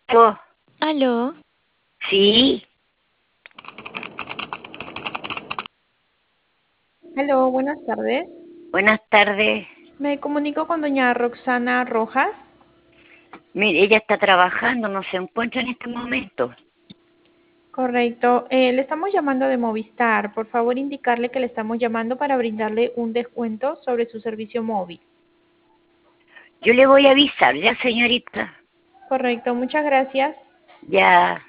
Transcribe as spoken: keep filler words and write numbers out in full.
Aló, Aló, sí, Hello, buenas tardes. buenas tardes. Me comunico con doña Roxana Rojas. Mire, ella está trabajando, no se encuentra en este momento. Correcto. Eh, le estamos llamando de Movistar. Por favor, indicarle que le estamos llamando para brindarle un descuento sobre su servicio móvil. Yo le voy a avisar, ya señorita, Correcto, muchas gracias. ya.